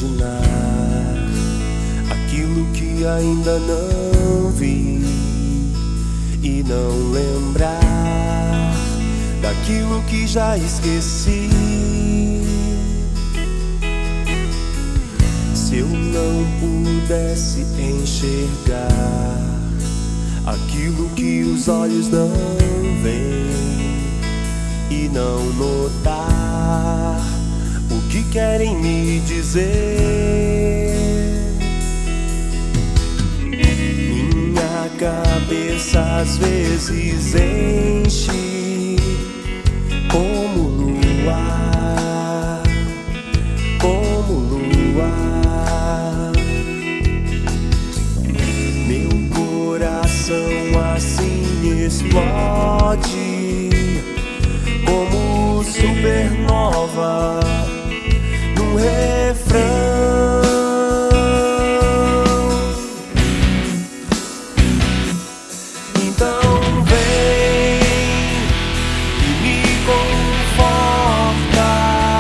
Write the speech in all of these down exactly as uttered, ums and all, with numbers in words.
imaginar aquilo que ainda não vi e não lembrar daquilo que já esqueci. Se eu não pudesse enxergar aquilo que os olhos não veem e não notar o que querem me dizer, minha cabeça às vezes enche como luar, como luar. Meu coração assim explode como supernova num refrão. Então vem e me conforta,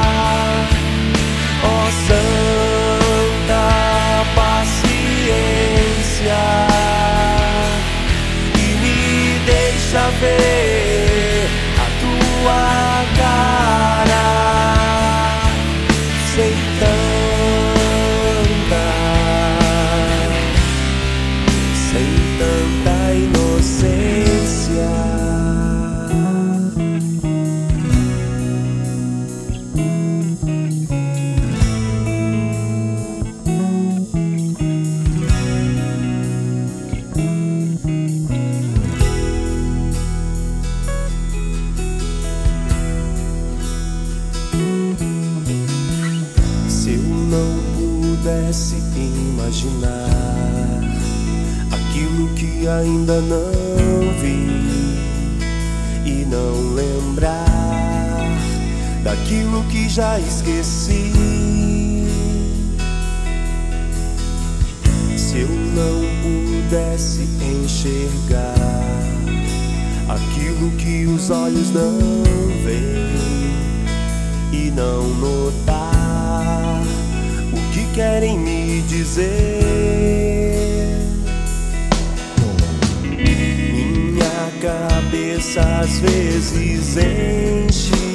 ó santa paciência, e me deixa ver a tua cara sem tanta, sem tanta inocência. Pudesse imaginar aquilo que ainda não vi e não lembrar daquilo que já esqueci. Se eu não pudesse enxergar aquilo que os olhos não veem e não notar o que querem me dizer, minha cabeça às vezes enche